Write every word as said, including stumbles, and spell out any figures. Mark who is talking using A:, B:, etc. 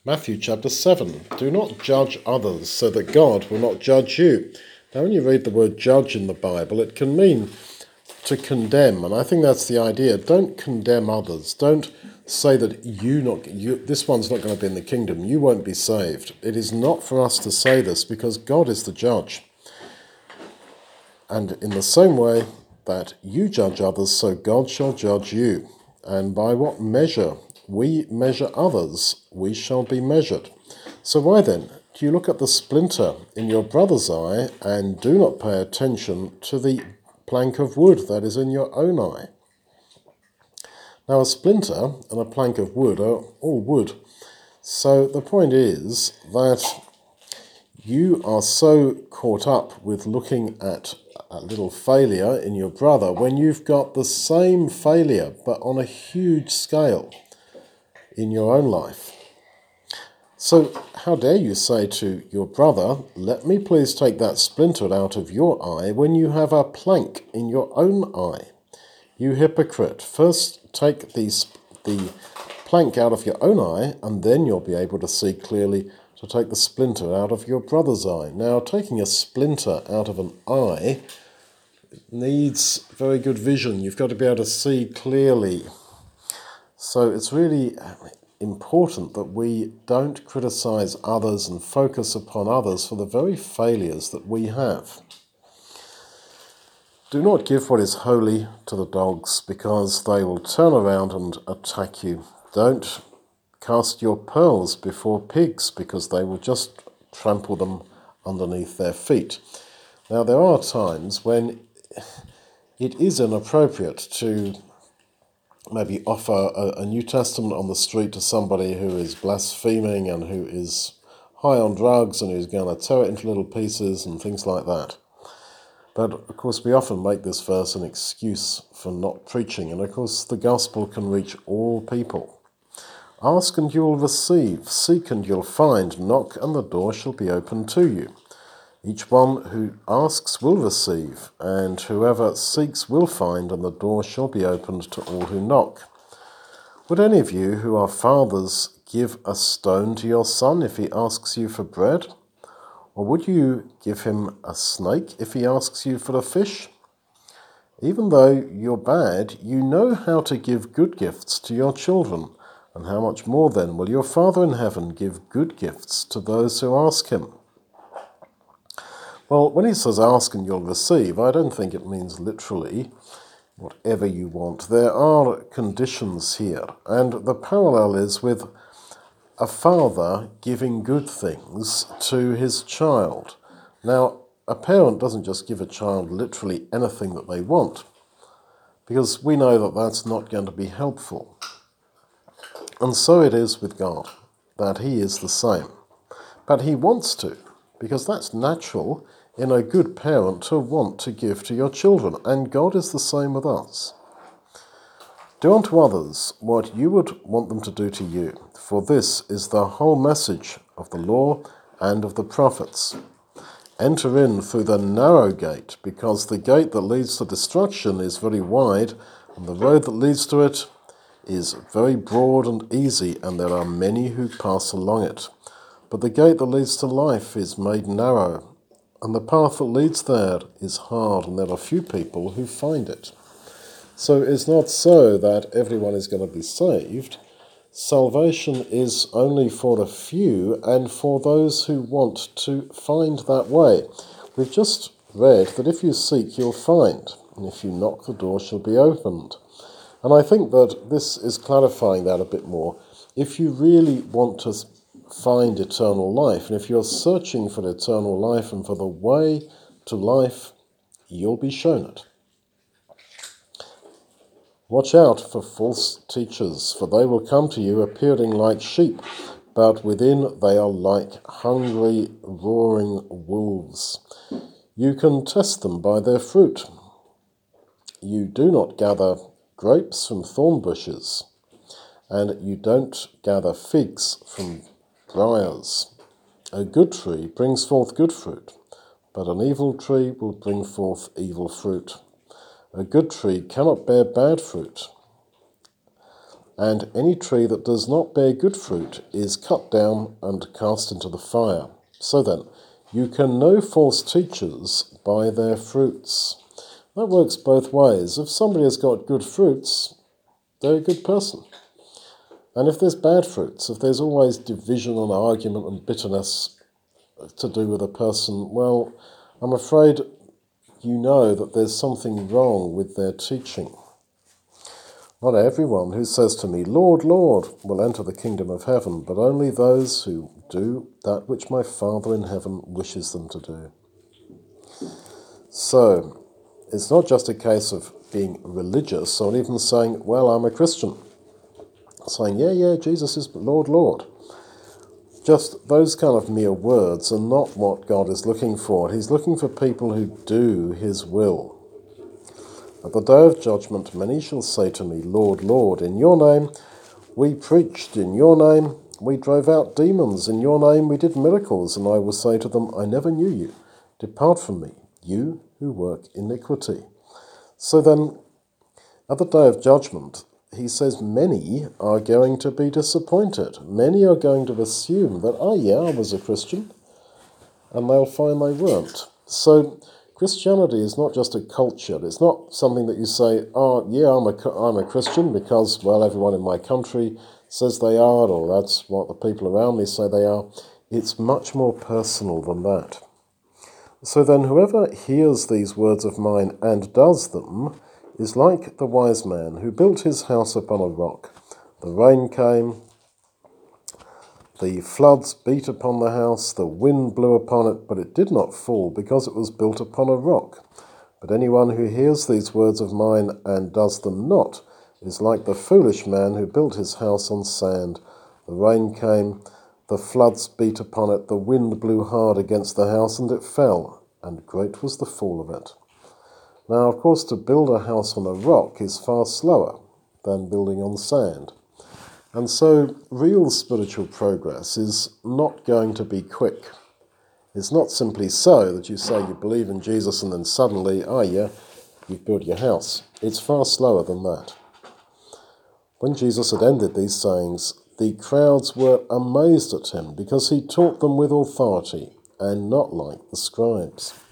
A: Matthew chapter seven. Do not judge others so that God will not judge you. Now, when you read the word judge in the Bible, it can mean to condemn, and I think that's the idea. Don't condemn others. Don't say that you not you this one's not going to be in the kingdom. You won't be saved. It is not for us to say this because God is the judge. And in the same way that you judge others, so God shall judge you. And by what measure we measure others, we shall be measured. So why then do you look at the splinter in your brother's eye and do not pay attention to the plank of wood that is in your own eye? Now a splinter and a plank of wood are all wood. So the point is that you are so caught up with looking at a little failure in your brother when you've got the same failure but on a huge scale in your own life. So how dare you say to your brother, let me please take that splinter out of your eye when you have a plank in your own eye? You hypocrite, first take the, the plank out of your own eye and then you'll be able to see clearly to take the splinter out of your brother's eye. Now, taking a splinter out of an eye needs very good vision. You've got to be able to see clearly. So it's really important that we don't criticize others and focus upon others for the very failures that we have. Do not give what is holy to the dogs, because they will turn around and attack you. Don't cast your pearls before pigs, because they will just trample them underneath their feet. Now, there are times when it is inappropriate to maybe offer a, a New Testament on the street to somebody who is blaspheming and who is high on drugs and who's going to tear it into little pieces and things like that. But, of course, we often make this verse an excuse for not preaching. And, of course, the gospel can reach all people. Ask and you will receive. Seek and you'll find. Knock and the door shall be opened to you. Each one who asks will receive, and whoever seeks will find, and the door shall be opened to all who knock. Would any of you who are fathers give a stone to your son if he asks you for bread? Or would you give him a snake if he asks you for a fish? Even though you're bad, you know how to give good gifts to your children, and how much more then will your Father in heaven give good gifts to those who ask him? Well, when he says ask and you'll receive, I don't think it means literally whatever you want. There are conditions here, and the parallel is with a father giving good things to his child. Now, a parent doesn't just give a child literally anything that they want, because we know that that's not going to be helpful. And so it is with God, that he is the same. But he wants to, because that's natural in a good parent to want to give to your children, and God is the same with us. Do unto others what you would want them to do to you, for this is the whole message of the law and of the prophets. Enter in through the narrow gate, because the gate that leads to destruction is very wide, and the road that leads to it is very broad and easy, and there are many who pass along it. But the gate that leads to life is made narrow, and the path that leads there is hard, and there are few people who find it. So it's not so that everyone is going to be saved. Salvation is only for the few and for those who want to find that way. We've just read that if you seek, you'll find, and if you knock, the door shall be opened. And I think that this is clarifying that a bit more. If you really want to find eternal life, and if you're searching for eternal life and for the way to life, you'll be shown it. Watch out for false teachers, for they will come to you appearing like sheep, but within they are like hungry, roaring wolves. You can test them by their fruit. You do not gather grapes from thorn bushes, and you don't gather figs from briars. A good tree brings forth good fruit, but an evil tree will bring forth evil fruit. A good tree cannot bear bad fruit, and any tree that does not bear good fruit is cut down and cast into the fire. So then, you can know false teachers by their fruits. That works both ways. If somebody has got good fruits, they're a good person. And if there's bad fruits, if there's always division and argument and bitterness to do with a person, well, I'm afraid you know that there's something wrong with their teaching. Not everyone who says to me, Lord, Lord, will enter the kingdom of heaven, but only those who do that which my Father in heaven wishes them to do. So, it's not just a case of being religious or even saying, well, I'm a Christian. Saying, yeah, yeah, Jesus is Lord, Lord. Just those kind of mere words are not what God is looking for. He's looking for people who do his will. At the day of judgment, many shall say to me, Lord, Lord, in your name we preached, in your name we drove out demons, in your name we did miracles. And I will say to them, I never knew you. Depart from me, you who work iniquity. So then, at the day of judgment, he says many are going to be disappointed. Many are going to assume that, oh yeah, I was a Christian, and they'll find they weren't. So Christianity is not just a culture. It's not something that you say, oh yeah, I'm a, I'm a Christian because, well, everyone in my country says they are, or that's what the people around me say they are. It's much more personal than that. So then whoever hears these words of mine and does them is like the wise man who built his house upon a rock. The rain came, the floods beat upon the house, the wind blew upon it, but it did not fall because it was built upon a rock. But anyone who hears these words of mine and does them not is like the foolish man who built his house on sand. The rain came, the floods beat upon it, the wind blew hard against the house, and it fell, and great was the fall of it. Now, of course, to build a house on a rock is far slower than building on sand. And so real spiritual progress is not going to be quick. It's not simply so that you say you believe in Jesus and then suddenly, oh yeah, you've built your house. It's far slower than that. When Jesus had ended these sayings, the crowds were amazed at him because he taught them with authority and not like the scribes.